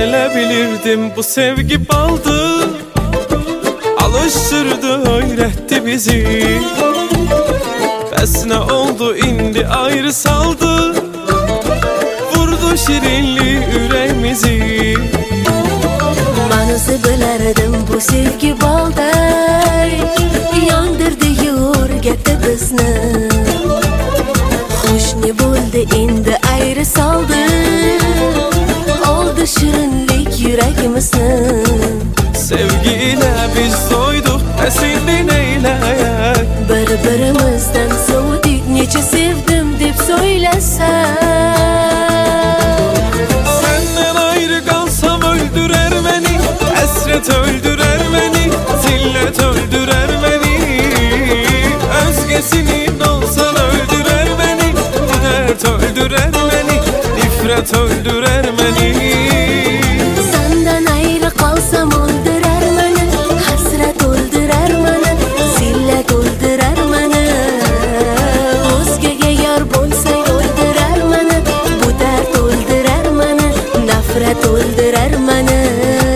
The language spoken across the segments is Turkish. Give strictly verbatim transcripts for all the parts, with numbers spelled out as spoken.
elə bilirdim bu sevgi baldı, alıştırdı, öyrətti bizi. Bəs nə oldu indi ayrı saldı, vurdu şirinli ürəyimizi. Manası bilərdim bu sevgi balday, yandırdı yorgetdi bizni. Xoş ne bo'ldi endi ayrı saldı, oldu şirinlik yüreğimizni. Sevgiyle biz doyduk, esindi neyləyək? Bir-birimizden soğuduk, neçe sevdim deb söylesen. Senden ayrı kalsam öldürer beni, hasret öldürer beni, zillet öldürer beni. Özgesinin olsan öldürer beni, bu dert öldürer beni, nifret öldürer beni. Senden ayrı kalsam öldürer beni, hasret öldürer beni, zillet öldürer beni. Özgege yar bolsay öldürer beni, bu dert öldürer beni, nefret öldürer beni.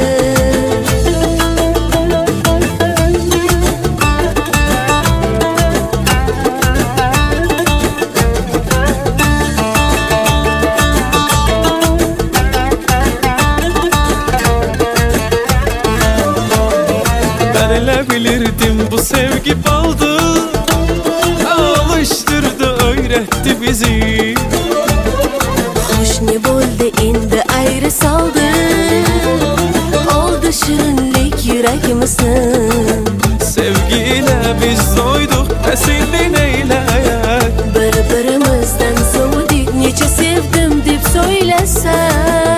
Ben elə bilirdim bu sevgi baldı, alıştırdı, öyrətti bizi. Hoş ne bo'ldi endi ayrı saldı, oldu şirinlik yüreğimizni. Sevgiyle biz doyduk, esindi neyləyək? Bir-birimizden soğuduk, neçe sevdim deb söylesen.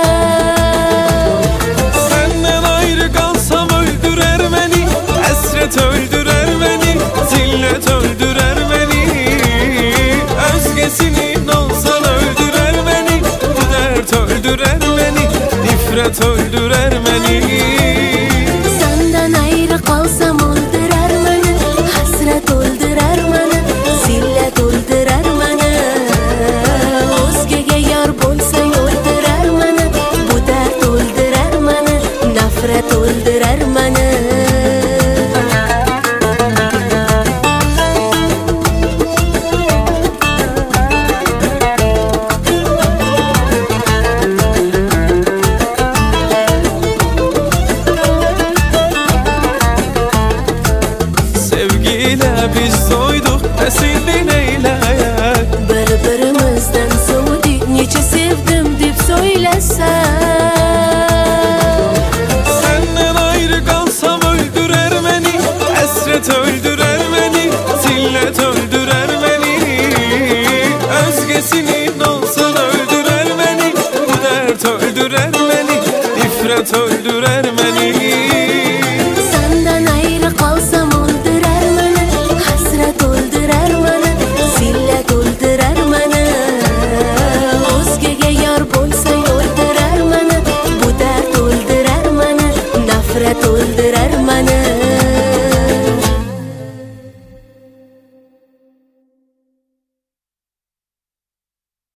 Senden ayrı kalsam öldürer beni, hasret öldürer beni, zillet öldürer beni. Özgesini